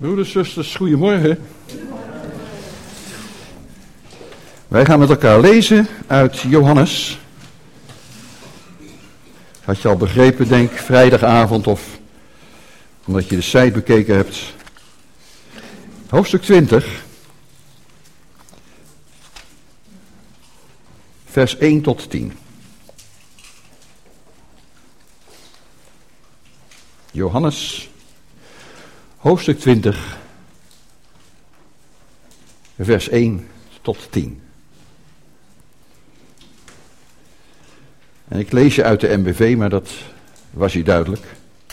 Broeders, zusters, goedemorgen. Wij gaan met elkaar lezen uit Johannes. Had je al begrepen, denk vrijdagavond of omdat je de site bekeken hebt. Hoofdstuk 20. Vers 1 tot 10. Johannes, hoofdstuk 20, vers 1 tot 10. En ik lees je uit de MBV, maar dat was hier duidelijk.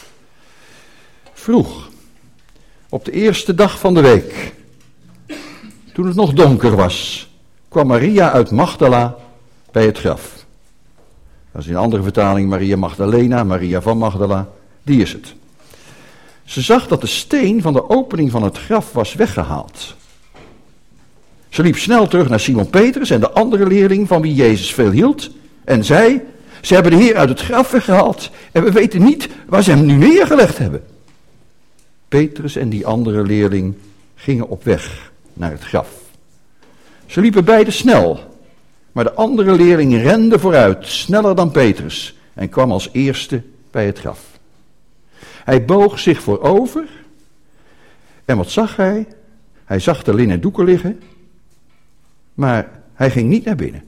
Vroeg, op de eerste dag van de week, toen het nog donker was, kwam Maria uit Magdala bij het graf. Dat is in een andere vertaling Maria Magdalena, Maria van Magdala, die is het. Ze zag dat de steen van de opening van het graf was weggehaald. Ze liep snel terug naar Simon Petrus en de andere leerling van wie Jezus veel hield en zei: ze hebben de Heer uit het graf weggehaald en we weten niet waar ze hem nu neergelegd hebben. Petrus en die andere leerling gingen op weg naar het graf. Ze liepen beide snel, maar de andere leerling rende vooruit, sneller dan Petrus, en kwam als eerste bij het graf. Hij boog zich voorover en wat zag hij? Hij zag de linnen doeken liggen, maar hij ging niet naar binnen.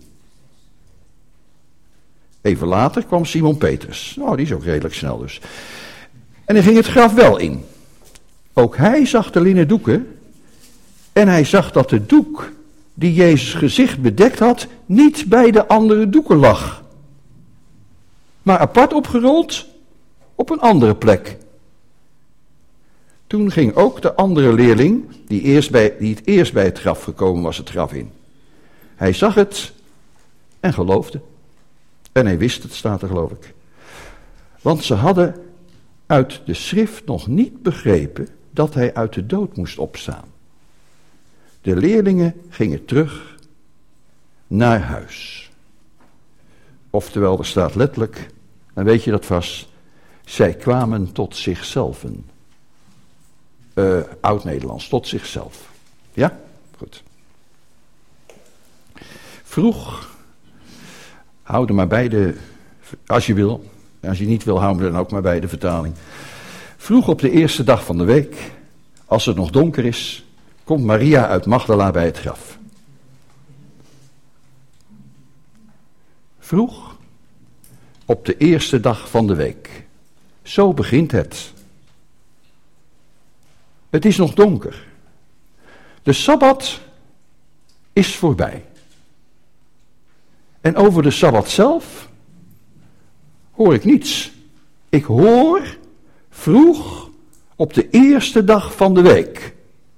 Even later kwam Simon Petrus. Nou, die is ook redelijk snel dus. En hij ging het graf wel in. Ook hij zag de linnen doeken en hij zag dat de doek die Jezus' gezicht bedekt had, niet bij de andere doeken lag, maar apart opgerold op een andere plek. Toen ging ook de andere leerling, die het eerst bij het graf gekomen was, het graf in. Hij zag het en geloofde. En hij wist het, staat er geloof ik. Want ze hadden uit de schrift nog niet begrepen dat hij uit de dood moest opstaan. De leerlingen gingen terug naar huis. Oftewel, er staat letterlijk, dan weet je dat vast, zij kwamen tot zichzelf. Oud-Nederlands, tot zichzelf. Ja? Goed. Vroeg, hou er maar bij de, als je wil. Als je niet wil, hou er dan ook maar bij de vertaling. Vroeg op de eerste dag van de week, als het nog donker is, komt Maria uit Magdala bij het graf. Vroeg op de eerste dag van de week. Zo begint het. Het is nog donker. De Sabbat is voorbij. En over de Sabbat zelf hoor ik niets. Ik hoor vroeg op de eerste dag van de week.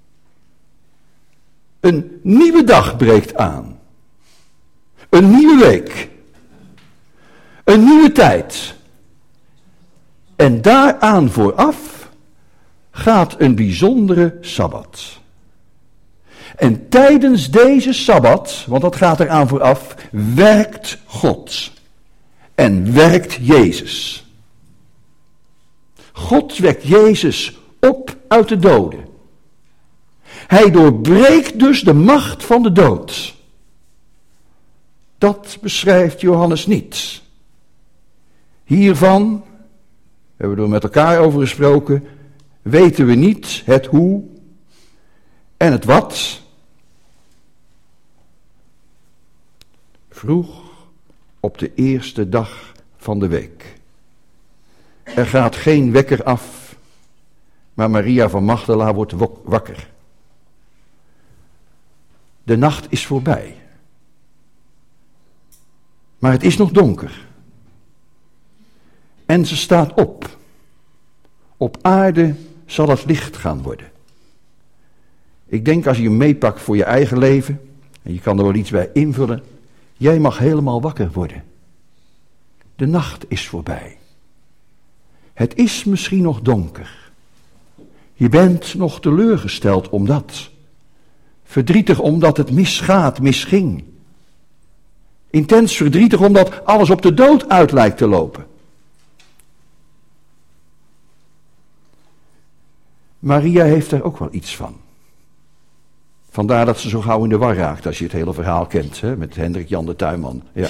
Een nieuwe dag breekt aan. Een nieuwe week. Een nieuwe tijd. En daaraan vooraf gaat een bijzondere Sabbat. En tijdens deze Sabbat, want dat gaat eraan vooraf, werkt God. En werkt Jezus. God wekt Jezus op uit de doden. Hij doorbreekt dus de macht van de dood. Dat beschrijft Johannes niet. Hiervan, we hebben er met elkaar over gesproken, weten we niet het hoe en het wat. Vroeg op de eerste dag van de week. Er gaat geen wekker af, maar Maria van Magdala wordt wakker. De nacht is voorbij. Maar het is nog donker. En ze staat op. Op aarde zal het licht gaan worden. Ik denk als je hem meepakt voor je eigen leven, en je kan er wel iets bij invullen, jij mag helemaal wakker worden. De nacht is voorbij. Het is misschien nog donker. Je bent nog teleurgesteld omdat. Verdrietig omdat het misging. Intens verdrietig omdat alles op de dood uit lijkt te lopen. Maria heeft er ook wel iets van. Vandaar dat ze zo gauw in de war raakt, als je het hele verhaal kent, hè, met Hendrik Jan de tuinman. Ja.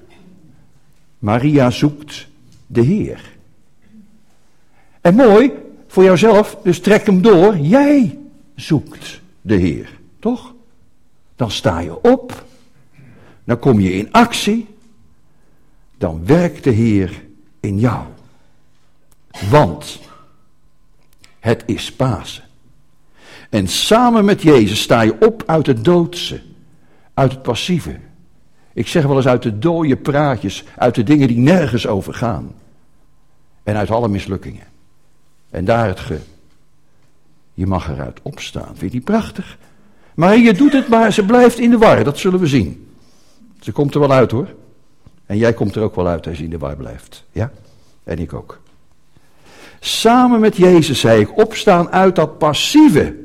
Maria zoekt de Heer. En mooi, voor jouzelf, dus trek hem door. Jij zoekt de Heer, toch? Dan sta je op. Dan kom je in actie. Dan werkt de Heer in jou. Want het is Pasen. En samen met Jezus sta je op uit het doodse, uit het passieve. Ik zeg wel eens uit de dode praatjes, uit de dingen die nergens over gaan. En uit alle mislukkingen. En daar het je mag eruit opstaan. Vind je die prachtig? Maar je doet het, maar ze blijft in de war, dat zullen we zien. Ze komt er wel uit hoor. En jij komt er ook wel uit als je in de war blijft. Ja? En ik ook. Samen met Jezus zei ik opstaan uit dat passieve.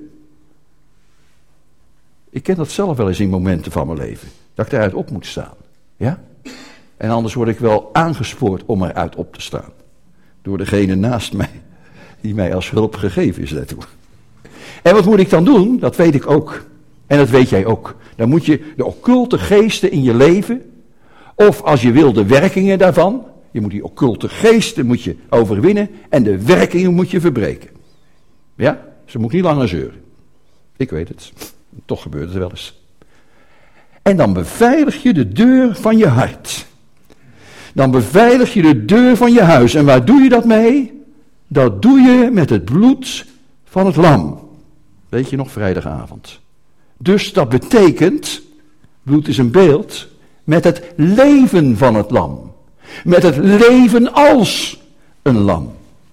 Ik ken dat zelf wel eens in momenten van mijn leven. Dat ik eruit op moet staan. Ja? En anders word ik wel aangespoord om eruit op te staan. Door degene naast mij. Die mij als hulp gegeven is daartoe. En wat moet ik dan doen? Dat weet ik ook. En dat weet jij ook. Dan moet je de occulte geesten in je leven. Of als je wil de werkingen daarvan. Je moet die occulte geesten moet je overwinnen. En de werkingen moet je verbreken. Ja? Ze moet niet langer zeuren. Ik weet het. Toch gebeurt het wel eens. En dan beveilig je de deur van je hart. Dan beveilig je de deur van je huis. En waar doe je dat mee? Dat doe je met het bloed van het lam. Weet je nog, vrijdagavond. Dus dat betekent, bloed is een beeld, met het leven van het lam. Met het leven als een lam.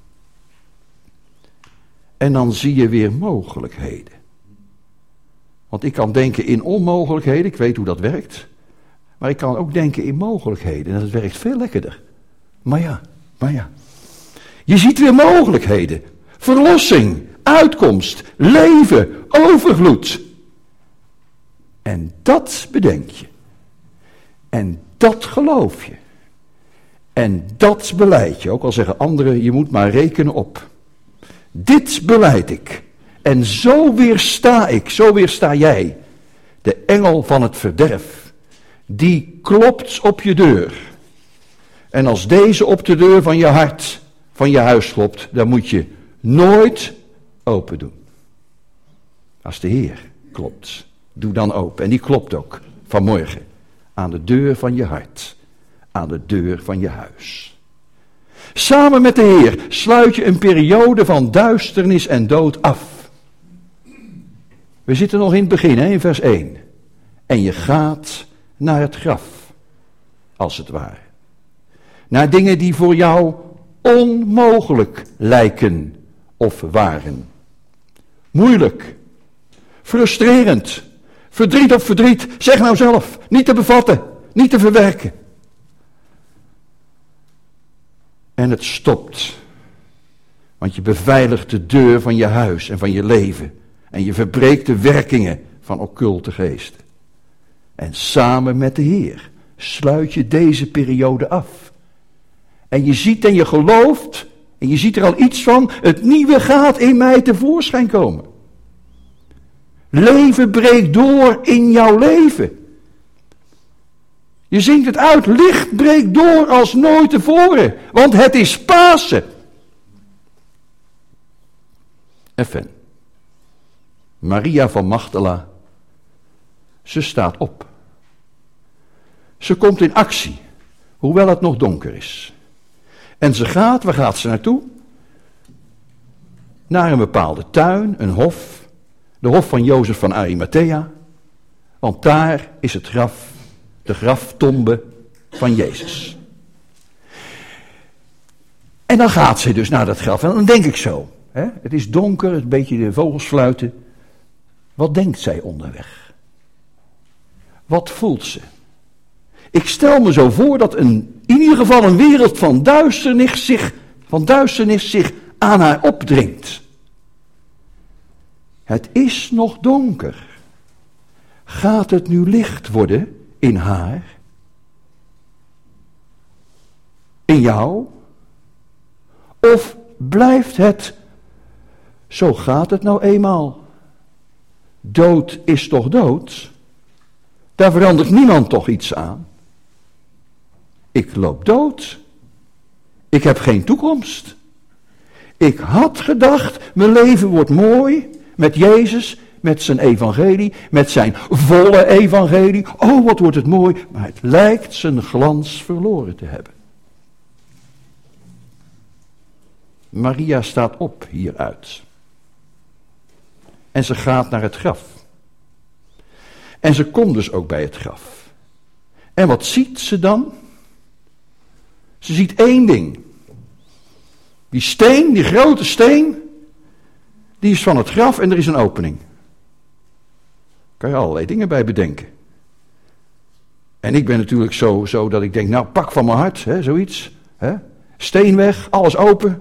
En dan zie je weer mogelijkheden. Want ik kan denken in onmogelijkheden, ik weet hoe dat werkt. Maar ik kan ook denken in mogelijkheden en dat werkt veel lekkerder. Maar ja. Je ziet weer mogelijkheden. Verlossing, uitkomst, leven, overvloed. En dat bedenk je. En dat geloof je. En dat beleid je. Ook al zeggen anderen, je moet maar rekenen op. Dit beleid ik. En zo weersta ik, zo weersta jij. De engel van het verderf. Die klopt op je deur. En als deze op de deur van je hart, van je huis klopt, dan moet je nooit open doen. Als de Heer klopt, doe dan open. En die klopt ook vanmorgen aan de deur van je hart, aan de deur van je huis. Samen met de Heer sluit je een periode van duisternis en dood af. We zitten nog in het begin, hè, in vers 1. En je gaat naar het graf, als het ware. Naar dingen die voor jou onmogelijk lijken of waren. Moeilijk, frustrerend, verdriet op verdriet, zeg nou zelf, niet te bevatten, niet te verwerken. En het stopt, want je beveiligt de deur van je huis en van je leven. En je verbreekt de werkingen van occulte geesten. En samen met de Heer sluit je deze periode af. En je ziet en je gelooft, en je ziet er al iets van, het nieuwe gaat in mij tevoorschijn komen. Leven breekt door in jouw leven. Je zingt het uit, licht breekt door als nooit tevoren, want het is Pasen. Even. Maria van Magdala, ze staat op. Ze komt in actie, hoewel het nog donker is. En ze gaat, waar gaat ze naartoe? Naar een bepaalde tuin, een hof, de hof van Jozef van Arimathea. Want daar is het graf, de graftombe van Jezus. En dan gaat ze dus naar dat graf. En dan denk ik zo, hè? Het is donker, een beetje de vogels fluiten. Wat denkt zij onderweg? Wat voelt ze? Ik stel me zo voor dat in ieder geval een wereld van duisternis zich aan haar opdringt. Het is nog donker. Gaat het nu licht worden in haar? In jou? Of blijft het Zo gaat het nou eenmaal. Dood is toch dood? Daar verandert niemand toch iets aan? Ik loop dood. Ik heb geen toekomst. Ik had gedacht, mijn leven wordt mooi met Jezus, met zijn evangelie, met zijn volle evangelie. Oh, wat wordt het mooi, maar het lijkt zijn glans verloren te hebben. Maria staat op hieruit. En ze gaat naar het graf. En ze komt dus ook bij het graf. En wat ziet ze dan? Ze ziet één ding. Die steen, die grote steen, die is van het graf en er is een opening. Kan je allerlei dingen bij bedenken. En ik ben natuurlijk zo dat ik denk, nou pak van mijn hart, hè, zoiets. Hè? Steen weg, alles open.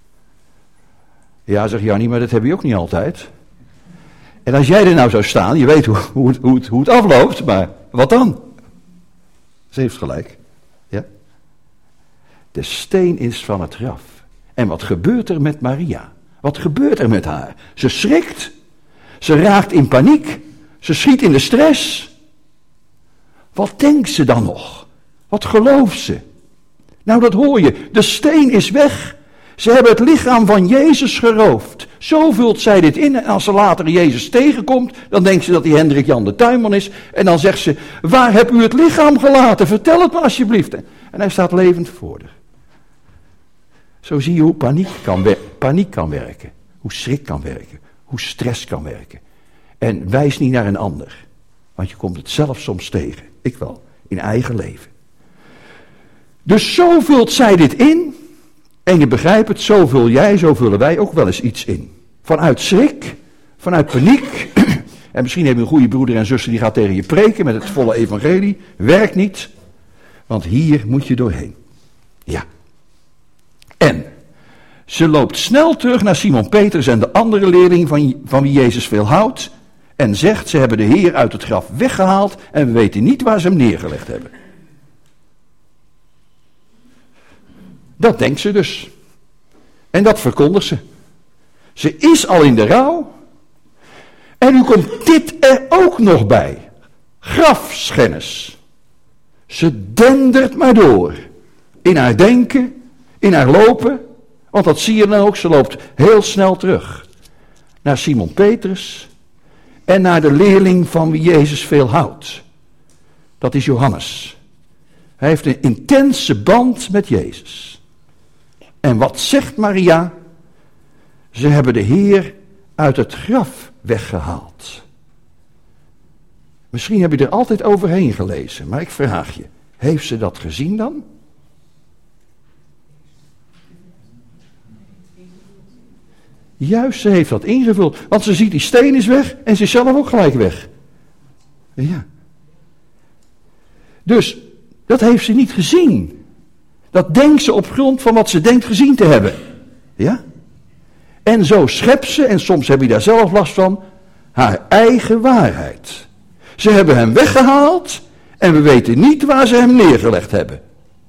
Ja, zegt Jannie, maar dat heb je ook niet altijd. En als jij er nou zou staan, je weet hoe het afloopt, maar wat dan? Ze heeft gelijk. Ja? De steen is van het graf. En wat gebeurt er met Maria? Wat gebeurt er met haar? Ze schrikt. Ze raakt in paniek. Ze schiet in de stress. Wat denkt ze dan nog? Wat gelooft ze? Nou, dat hoor je. De steen is weg. Ze hebben het lichaam van Jezus geroofd. Zo vult zij dit in. En als ze later Jezus tegenkomt, dan denkt ze dat hij Hendrik Jan de Tuinman is. En dan zegt ze, waar hebt u het lichaam gelaten? Vertel het me alsjeblieft. En hij staat levend voor haar. Zo zie je hoe paniek kan werken. Hoe schrik kan werken. Hoe stress kan werken. En wijs niet naar een ander. Want je komt het zelf soms tegen. Ik wel. In eigen leven. Dus zo vult zij dit in. En je begrijpt het, zo vul jij, zo vullen wij ook wel eens iets in. Vanuit schrik, vanuit paniek. En misschien heb je een goede broeder en zuster die gaat tegen je preken met het volle evangelie. Werkt niet, want hier moet je doorheen. Ja. En ze loopt snel terug naar Simon Petrus en de andere leerling van wie Jezus veel houdt. En zegt, ze hebben de Heer uit het graf weggehaald en we weten niet waar ze hem neergelegd hebben. Dat denkt ze dus. En dat verkondigt ze. Ze is al in de rouw. En nu komt dit er ook nog bij. Grafschennis. Ze dendert maar door. In haar denken, in haar lopen. Want dat zie je dan ook. Ze loopt heel snel terug. Naar Simon Petrus. En naar de leerling van wie Jezus veel houdt. Dat is Johannes. Hij heeft een intense band met Jezus. En wat zegt Maria? Ze hebben de Heer uit het graf weggehaald. Misschien heb je er altijd overheen gelezen, maar ik vraag je, heeft ze dat gezien dan? Juist, ze heeft dat ingevuld, want ze ziet die steen is weg en ze is zelf ook gelijk weg. Ja. Dus, dat heeft ze niet gezien. Dat denkt ze op grond van wat ze denkt gezien te hebben. Ja? En zo schept ze, en soms heb je daar zelf last van, haar eigen waarheid. Ze hebben hem weggehaald en we weten niet waar ze hem neergelegd hebben.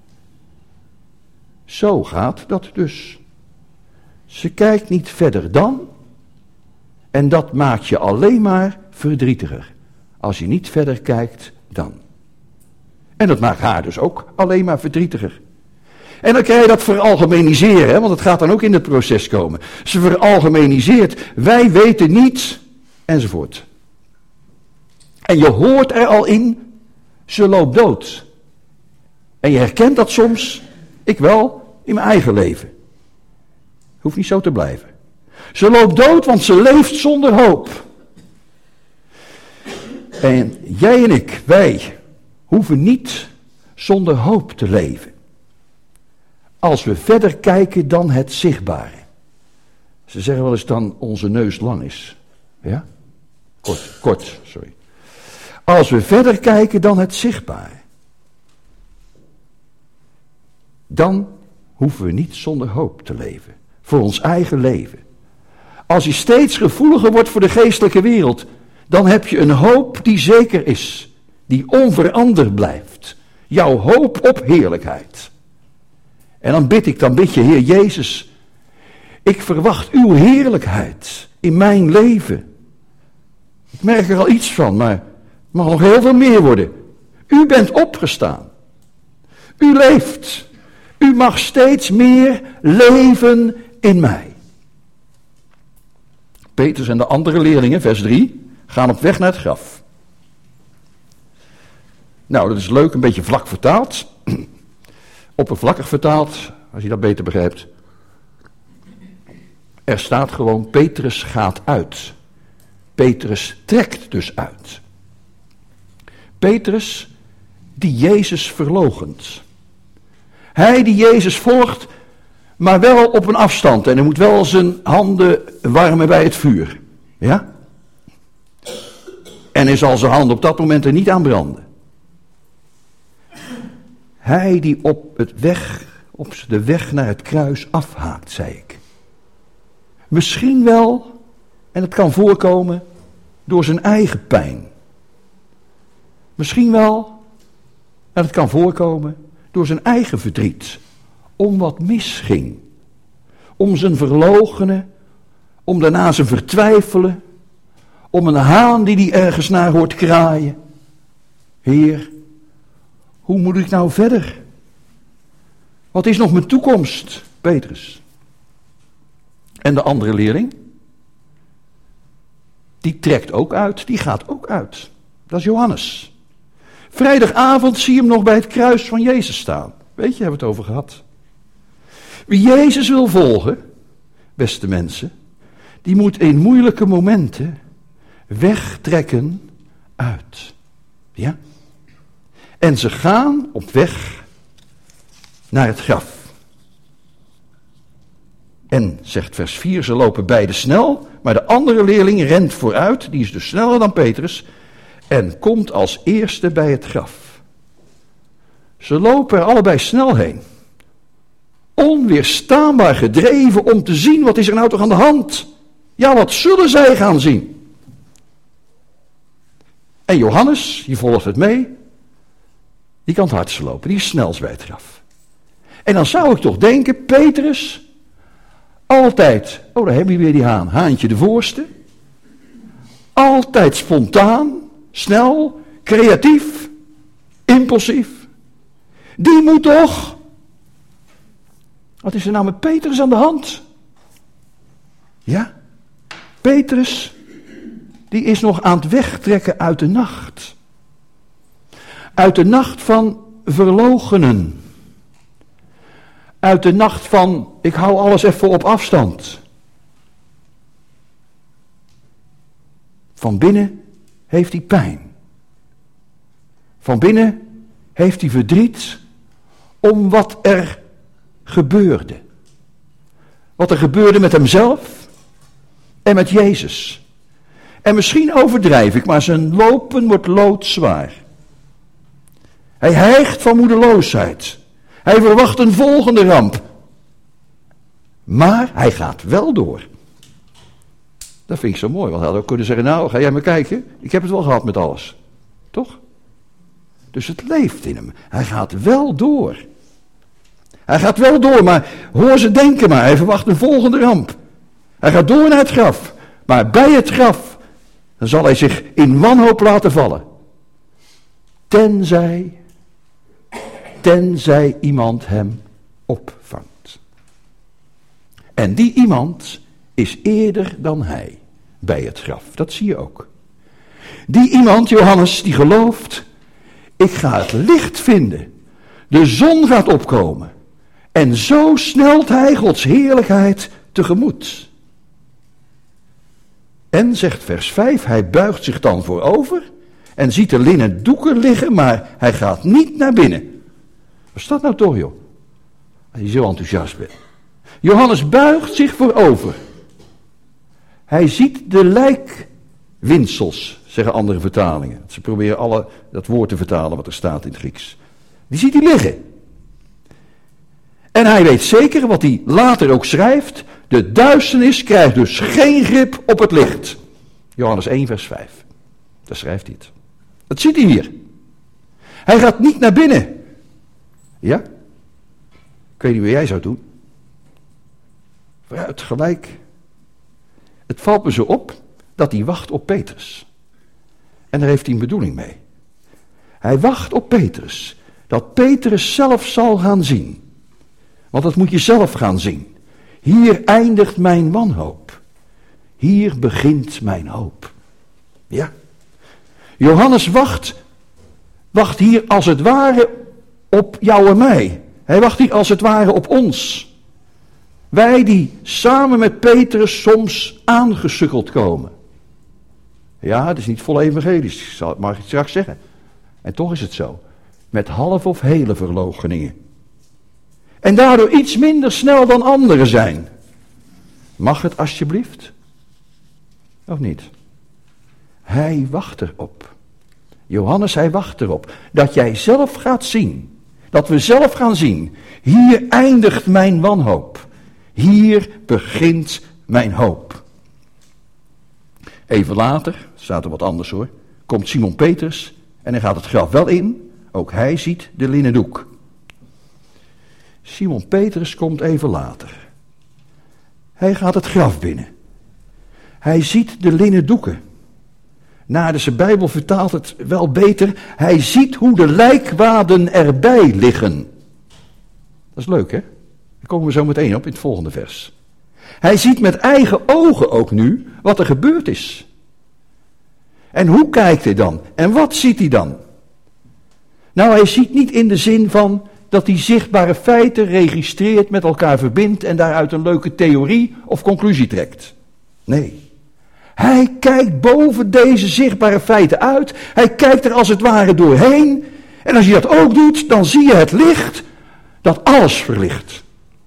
Zo gaat dat dus. Ze kijkt niet verder dan. En dat maakt je alleen maar verdrietiger. Als je niet verder kijkt dan. En dat maakt haar dus ook alleen maar verdrietiger. En dan krijg je dat veralgemeniseren, hè, want het gaat dan ook in het proces komen. Ze veralgemeniseert, wij weten niet, enzovoort. En je hoort er al in, ze loopt dood. En je herkent dat soms, ik wel, in mijn eigen leven. Hoeft niet zo te blijven. Ze loopt dood, want ze leeft zonder hoop. En jij en ik, wij, hoeven niet zonder hoop te leven. Als we verder kijken dan het zichtbare. Ze zeggen wel eens dan onze neus lang is. Ja? Kort, sorry. Als we verder kijken dan het zichtbare. Dan hoeven we niet zonder hoop te leven. Voor ons eigen leven. Als je steeds gevoeliger wordt voor de geestelijke wereld. Dan heb je een hoop die zeker is. Die onveranderd blijft. Jouw hoop op heerlijkheid. En dan bid je, Heer Jezus, Ik verwacht uw heerlijkheid in mijn leven. Ik merk er al iets van, maar het mag nog heel veel meer worden. U bent opgestaan. U leeft. U mag steeds meer leven in mij. Petrus en de andere leerlingen, vers 3, gaan op weg naar het graf. Nou, dat is leuk, een beetje vlak vertaald. Oppervlakkig vertaald, als je dat beter begrijpt. Er staat gewoon, Petrus gaat uit. Petrus trekt dus uit. Petrus die Jezus verloochent. Hij die Jezus volgt, maar wel op een afstand. En hij moet wel zijn handen warmen bij het vuur. Ja? En hij zal zijn handen op dat moment er niet aan branden. Hij die op de weg naar het kruis afhaakt, zei ik. Misschien wel, en het kan voorkomen, door zijn eigen pijn. Misschien wel, en het kan voorkomen, door zijn eigen verdriet. Om wat misging. Om zijn verloochenen, om daarna zijn vertwijfelen. Om een haan die hij ergens naar hoort kraaien. Heer, hoe moet ik nou verder? Wat is nog mijn toekomst, Petrus? En de andere leerling? Die trekt ook uit, die gaat ook uit. Dat is Johannes. Vrijdagavond zie je hem nog bij het kruis van Jezus staan. Weet je, hebben we het over gehad. Wie Jezus wil volgen, beste mensen, die moet in moeilijke momenten wegtrekken uit. Ja? En ze gaan op weg naar het graf. En, zegt vers 4, ze lopen beide snel, maar de andere leerling rent vooruit, die is dus sneller dan Petrus, en komt als eerste bij het graf. Ze lopen er allebei snel heen. Onweerstaanbaar gedreven om te zien, wat is er nou toch aan de hand? Ja, wat zullen zij gaan zien? En Johannes, die volgt het mee, die kan het hardst lopen, die is snelst bij het graf. En dan zou ik toch denken, Petrus, altijd, oh daar heb je weer die haan, haantje de voorste. Altijd spontaan, snel, creatief, impulsief. Die moet toch... Wat is er nou met Petrus aan de hand? Ja, Petrus, die is nog aan het wegtrekken uit de nacht. Uit de nacht van verloochenen. Uit de nacht van, ik hou alles even op afstand. Van binnen heeft hij pijn. Van binnen heeft hij verdriet om wat er gebeurde. Wat er gebeurde met hemzelf en met Jezus. En misschien overdrijf ik, maar zijn lopen wordt loodzwaar. Hij hijgt van moedeloosheid. Hij verwacht een volgende ramp. Maar hij gaat wel door. Dat vind ik zo mooi, want hij had ook kunnen zeggen, nou, ga jij maar kijken, ik heb het wel gehad met alles. Toch? Dus het leeft in hem. Hij gaat wel door. Hij gaat wel door, maar hoor ze denken maar, hij verwacht een volgende ramp. Hij gaat door naar het graf, maar bij het graf, dan zal hij zich in wanhoop laten vallen. Tenzij iemand hem opvangt. En die iemand is eerder dan hij bij het graf. Dat zie je ook. Die iemand, Johannes, die gelooft, ik ga het licht vinden. De zon gaat opkomen. En zo snelt hij Gods heerlijkheid tegemoet. En, zegt vers 5, hij buigt zich dan voorover en ziet er linnen doeken liggen, maar hij gaat niet naar binnen. Wat is dat nou toch, joh? Als je zo enthousiast bent. Johannes buigt zich voorover. Hij ziet de lijkwinsels, zeggen andere vertalingen. Ze proberen dat woord te vertalen wat er staat in het Grieks. Die ziet hij liggen. En hij weet zeker wat hij later ook schrijft. De duisternis krijgt dus geen grip op het licht. Johannes 1 vers 5. Daar schrijft hij het. Dat ziet hij hier. Hij gaat niet naar binnen. Ja? Ik weet niet wat jij zou doen. Vooruit, gelijk. Het valt me zo op dat hij wacht op Petrus. En daar heeft hij een bedoeling mee. Hij wacht op Petrus. Dat Petrus zelf zal gaan zien. Want dat moet je zelf gaan zien. Hier eindigt mijn wanhoop. Hier begint mijn hoop. Ja. Johannes wacht hier als het ware op jou en mij. Hij wacht hier als het ware op ons. Wij die samen met Petrus soms aangesukkeld komen. Ja, het is niet vol evangelisch, mag ik straks zeggen. En toch is het zo. Met half of hele verloocheningen. En daardoor iets minder snel dan anderen zijn. Mag het alsjeblieft? Of niet? Hij wacht erop. Johannes, hij wacht erop. Dat jij zelf gaat zien. Dat we zelf gaan zien. Hier eindigt mijn wanhoop. Hier begint mijn hoop. Even later, staat er wat anders hoor, komt Simon Petrus en hij gaat het graf wel in. Ook hij ziet de linnen doek. Simon Petrus komt even later. Hij gaat het graf binnen. Hij ziet de linnen doeken. Naardense Bijbel vertaalt het wel beter. Hij ziet hoe de lijkwaden erbij liggen. Dat is leuk, hè? Daar komen we zo meteen op in het volgende vers. Hij ziet met eigen ogen ook nu wat er gebeurd is. En hoe kijkt hij dan? En wat ziet hij dan? Nou, hij ziet niet in de zin van dat hij zichtbare feiten registreert, met elkaar verbindt en daaruit een leuke theorie of conclusie trekt. Nee. Hij kijkt boven deze zichtbare feiten uit. Hij kijkt er als het ware doorheen. En als je dat ook doet, dan zie je het licht dat alles verlicht.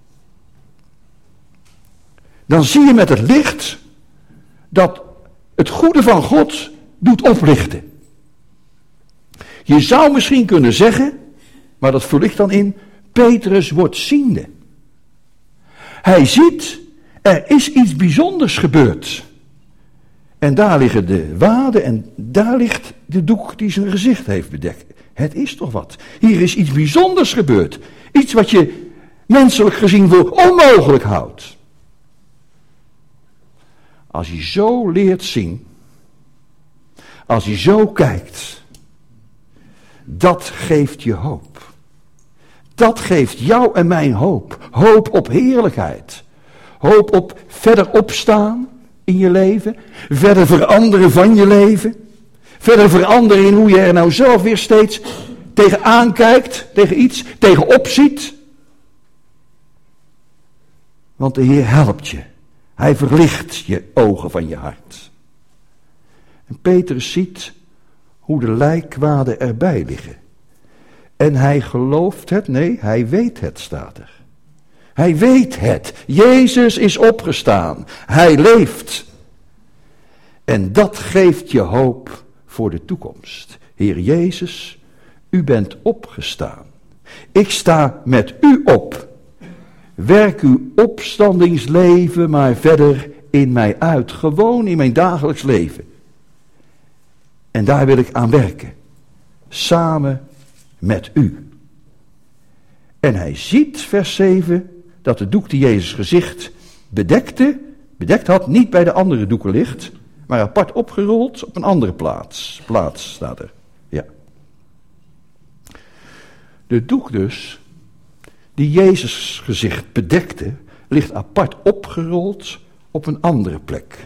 Dan zie je met het licht dat het goede van God doet oplichten. Je zou misschien kunnen zeggen, maar dat verlicht dan in, Petrus wordt ziende. Hij ziet, er is iets bijzonders gebeurd. En daar liggen de waden en daar ligt de doek die zijn gezicht heeft bedekt. Het is toch wat. Hier is iets bijzonders gebeurd. Iets wat je menselijk gezien voor onmogelijk houdt. Als je zo leert zien, als je zo kijkt, dat geeft je hoop. Dat geeft jou en mij hoop. Hoop op heerlijkheid. Hoop op verder opstaan in je leven. Verder veranderen van je leven. Verder veranderen in hoe je er nou zelf weer steeds tegenaan kijkt, tegen iets, tegenop ziet. Want de Heer helpt je. Hij verlicht je ogen van je hart. En Petrus ziet hoe de lijkwaden erbij liggen. En hij gelooft het, nee, hij weet het, staat er. Hij weet het. Jezus is opgestaan. Hij leeft. En dat geeft je hoop voor de toekomst. Heer Jezus, u bent opgestaan. Ik sta met u op. Werk uw opstandingsleven maar verder in mij uit. Gewoon in mijn dagelijks leven. En daar wil ik aan werken. Samen met u. En hij ziet, vers 7, dat de doek die Jezus gezicht bedekt had, niet bij de andere doeken ligt, maar apart opgerold op een andere plaats. Plaats staat er. Ja. De doek dus, die Jezus gezicht bedekte, ligt apart opgerold op een andere plek.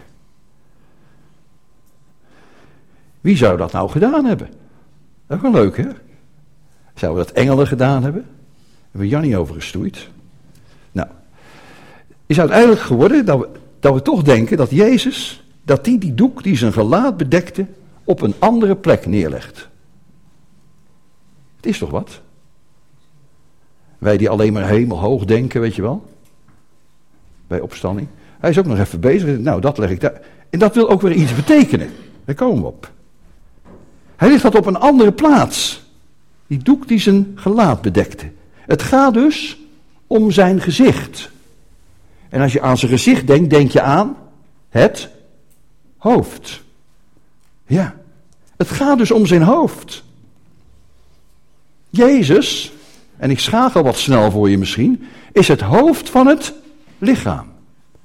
Wie zou dat nou gedaan hebben? Dat is wel leuk, hè? Zouden dat engelen gedaan hebben? Daar hebben we Jannie over gestoeid. Nou, is uiteindelijk geworden dat we toch denken dat Jezus, dat die doek die zijn gelaat bedekte, op een andere plek neerlegt. Het is toch wat? Wij die alleen maar hemelhoog denken, weet je wel? Bij opstanding. Hij is ook nog even bezig. Nou, dat leg ik daar. En dat wil ook weer iets betekenen. Daar komen we op. Hij ligt dat op een andere plaats. Die doek die zijn gelaat bedekte. Het gaat dus om zijn gezicht. En als je aan zijn gezicht denkt, denk je aan het hoofd. Ja, het gaat dus om zijn hoofd. Jezus, en ik schakel wat snel voor je misschien, is het hoofd van het lichaam.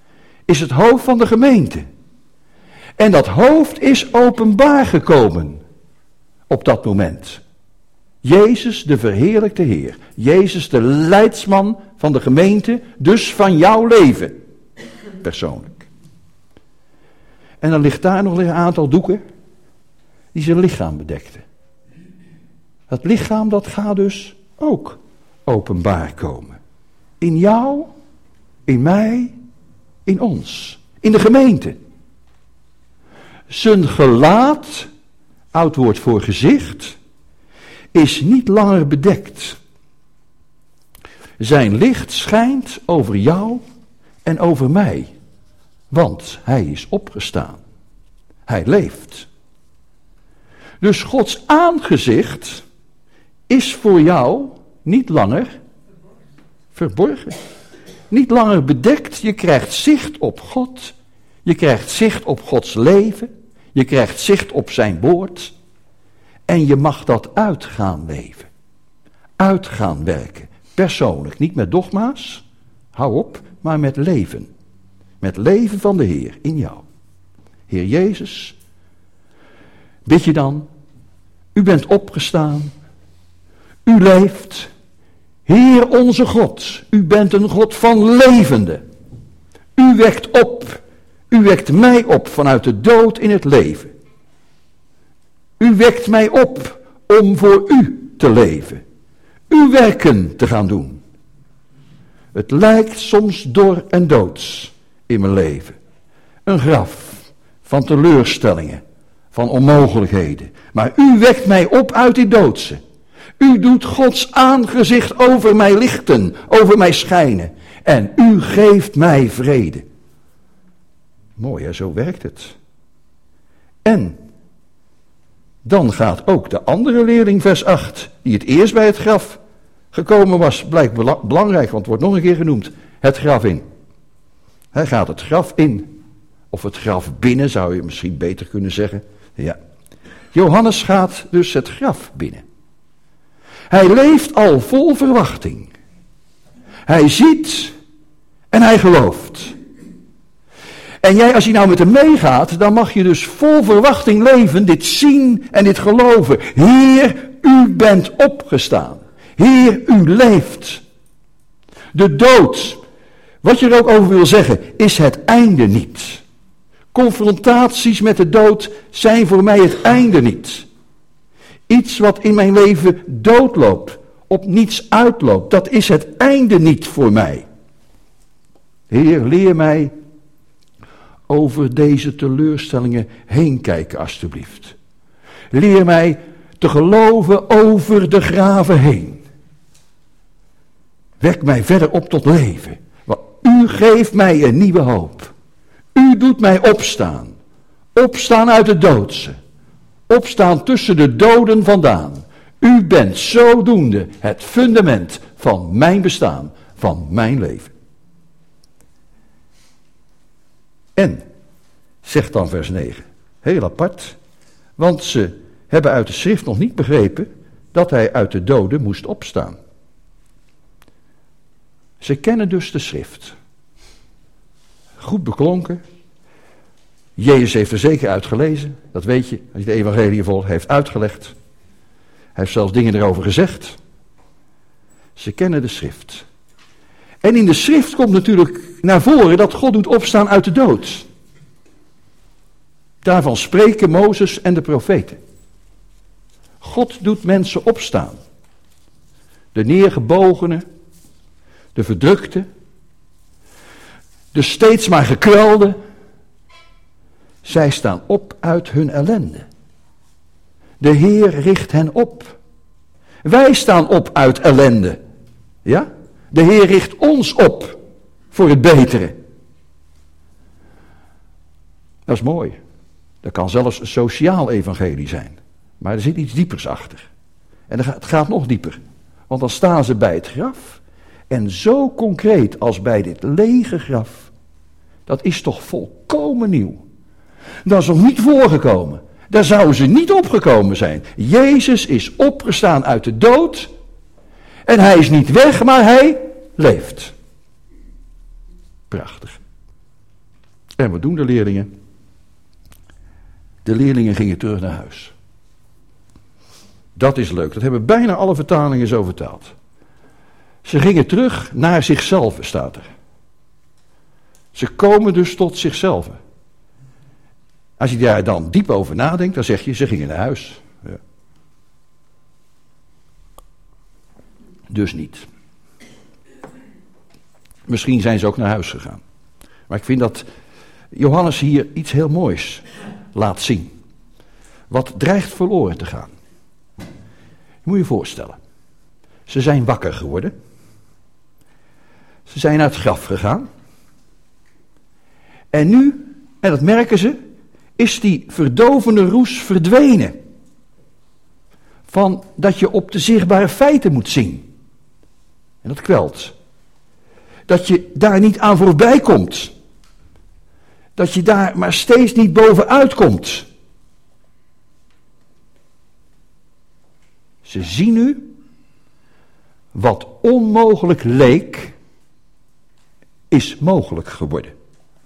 is het hoofd van de gemeente. En dat hoofd is openbaar gekomen op dat moment. Jezus, de verheerlijkte Heer. Jezus, de leidsman van de gemeente, dus van jouw leven. Persoonlijk. En dan ligt daar nog een aantal doeken die zijn lichaam bedekten. Dat lichaam, dat gaat dus ook openbaar komen. In jou, in mij, in ons. In de gemeente. Zijn gelaat, oud woord voor gezicht, is niet langer bedekt. Zijn licht schijnt over jou en over mij, want hij is opgestaan. Hij leeft. Dus Gods aangezicht is voor jou niet langer verborgen. Niet langer bedekt. Je krijgt zicht op God. Je krijgt zicht op Gods leven. Je krijgt zicht op zijn woord. En je mag dat uit gaan leven. Uit gaan werken. Persoonlijk. Niet met dogma's. Hou op. Maar met leven. Met leven van de Heer in jou. Heer Jezus. Bid je dan. U bent opgestaan. U leeft. Heer onze God. U bent een God van levende. U wekt op. U wekt mij op vanuit de dood in het leven. U wekt mij op om voor u te leven. Uw werken te gaan doen. Het lijkt soms dor en doods in mijn leven. Een graf van teleurstellingen, van onmogelijkheden. Maar u wekt mij op uit die doodse. U doet Gods aangezicht over mij lichten, over mij schijnen. En u geeft mij vrede. Mooi hè, zo werkt het. En dan gaat ook de andere leerling, vers 8, die het eerst bij het graf gekomen was, blijkt belangrijk, want het wordt nog een keer genoemd, het graf in. Hij gaat het graf in, of het graf binnen, zou je misschien beter kunnen zeggen. Ja. Johannes gaat dus het graf binnen. Hij leeft al vol verwachting. Hij ziet en hij gelooft. En jij, als je nou met hem meegaat, dan mag je dus vol verwachting leven, dit zien en dit geloven. Heer, u bent opgestaan. Heer, u leeft. De dood, wat je er ook over wil zeggen, is het einde niet. Confrontaties met de dood zijn voor mij het einde niet. Iets wat in mijn leven doodloopt, op niets uitloopt, dat is het einde niet voor mij. Heer, leer mij over deze teleurstellingen heen kijken, alstublieft. Leer mij te geloven over de graven heen. Wek mij verder op tot leven. Want u geeft mij een nieuwe hoop. U doet mij opstaan. Opstaan uit de doodse. Opstaan tussen de doden vandaan. U bent zodoende het fundament van mijn bestaan, van mijn leven. En, zegt dan vers 9, heel apart, want ze hebben uit de schrift nog niet begrepen dat hij uit de doden moest opstaan. Ze kennen dus de schrift. Goed beklonken. Jezus heeft er zeker uitgelezen, dat weet je, als je de evangelie volgt, hij heeft uitgelegd. Hij heeft zelfs dingen erover gezegd. Ze kennen de schrift. En in de schrift komt natuurlijk naar voren dat God doet opstaan uit de dood. Daarvan spreken Mozes en de profeten. God doet mensen opstaan. De neergebogenen, de verdrukte, de steeds maar gekwelde. Zij staan op uit hun ellende. De Heer richt hen op. Wij staan op uit ellende. Ja? De Heer richt ons op voor het betere. Dat is mooi. Dat kan zelfs een sociaal evangelie zijn. Maar er zit iets diepers achter. En het gaat nog dieper. Want dan staan ze bij het graf. En zo concreet als bij dit lege graf. Dat is toch volkomen nieuw. Dat is nog niet voorgekomen. Daar zouden ze niet opgekomen zijn. Jezus is opgestaan uit de dood. En hij is niet weg, maar hij leeft. Prachtig. En wat doen de leerlingen? De leerlingen gingen terug naar huis. Dat is leuk. Dat hebben bijna alle vertalingen zo vertaald. Ze gingen terug naar zichzelf, staat er. Ze komen dus tot zichzelf. Als je daar dan diep over nadenkt, dan zeg je, ze gingen naar huis. Ja. Dus niet. Misschien zijn ze ook naar huis gegaan. Maar ik vind dat Johannes hier iets heel moois laat zien. Wat dreigt verloren te gaan. Je moet je voorstellen. Ze zijn wakker geworden. Ze zijn naar het graf gegaan. En nu, en dat merken ze, is die verdovende roes verdwenen. Van dat je op de zichtbare feiten moet zien. En dat kwelt. Dat je daar niet aan voorbij komt. Dat je daar maar steeds niet bovenuit komt. Ze zien nu, wat onmogelijk leek, is mogelijk geworden.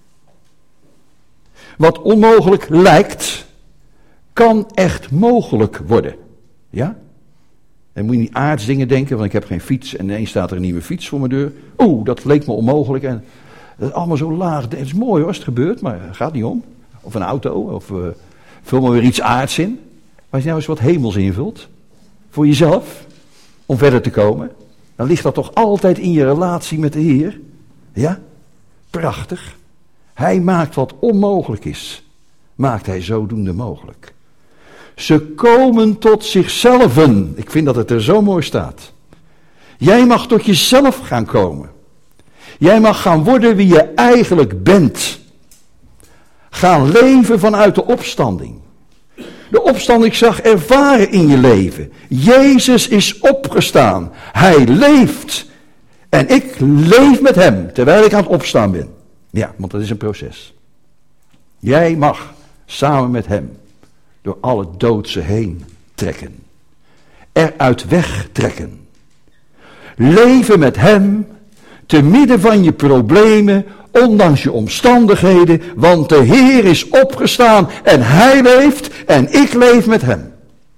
Wat onmogelijk lijkt, kan echt mogelijk worden. Ja? En moet je niet aardsdingen denken, want ik heb geen fiets en ineens staat er een nieuwe fiets voor mijn deur. Oeh, dat leek me onmogelijk en dat is allemaal zo laag. Het is mooi hoor als het gebeurt, maar het gaat niet om. Of een auto, of vul maar weer iets aards in. Maar als je nou eens wat hemels invult, voor jezelf, om verder te komen, dan ligt dat toch altijd in je relatie met de Heer. Ja? Prachtig. Hij maakt wat onmogelijk is, maakt hij zodoende mogelijk. Ze komen tot zichzelven. Ik vind dat het er zo mooi staat. Jij mag tot jezelf gaan komen. Jij mag gaan worden wie je eigenlijk bent. Gaan leven vanuit de opstanding. De opstanding zag ervaren in je leven. Jezus is opgestaan. Hij leeft. En ik leef met hem terwijl ik aan het opstaan ben. Ja, want dat is een proces. Jij mag samen met hem door alle doodse heen trekken. Eruit wegtrekken. Leven met hem te midden van je problemen, ondanks je omstandigheden, want de Heer is opgestaan en hij leeft en ik leef met hem.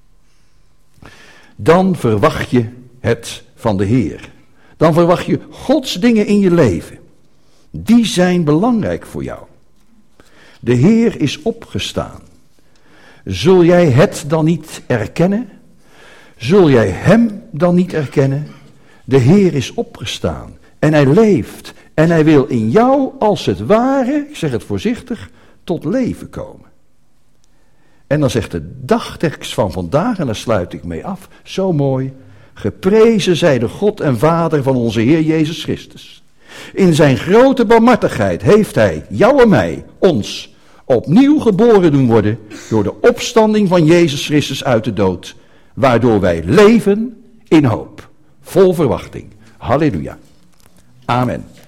Dan verwacht je het van de Heer. Dan verwacht je Gods dingen in je leven. Die zijn belangrijk voor jou. De Heer is opgestaan. Zul jij het dan niet erkennen? Zul jij hem dan niet erkennen? De Heer is opgestaan en hij leeft en hij wil in jou als het ware, ik zeg het voorzichtig, tot leven komen. En dan zegt de dagtekst van vandaag, en daar sluit ik mee af, zo mooi: geprezen zij de God en Vader van onze Heer Jezus Christus. In zijn grote barmhartigheid heeft hij, jou en mij, ons, opnieuw geboren doen worden door de opstanding van Jezus Christus uit de dood, waardoor wij leven in hoop, vol verwachting. Halleluja. Amen.